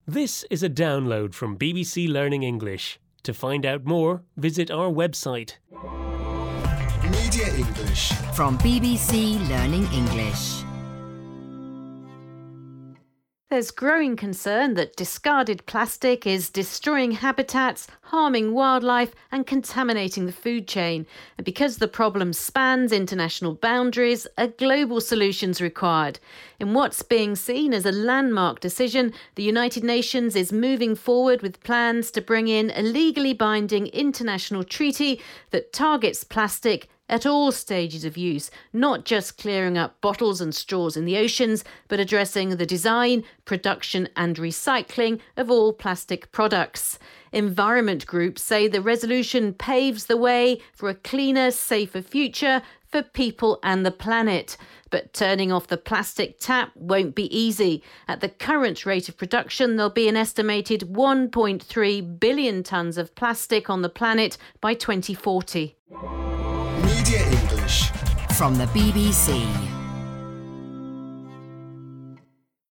This is a download from BBC Learning English. To find out more, visit our website. Media English. From BBC Learning English. There's growing concern that discarded plastic is destroying habitats, harming wildlife and contaminating the food chain. And because the problem spans international boundaries, a global solution's required. In what's being seen as a landmark decision, the United Nations is moving forward with plans to bring in a legally binding international treaty that targets plastic at all stages of use, not just clearing up bottles and straws in the oceans, but addressing the design, production and recycling of all plastic products. Environment groups say the resolution paves the way for a cleaner, safer future for people and the planet. But turning off the plastic tap won't be easy. At the current rate of production, there'll be an estimated 1.3 billion tonnes of plastic on the planet by 2040. Media English. From the BBC.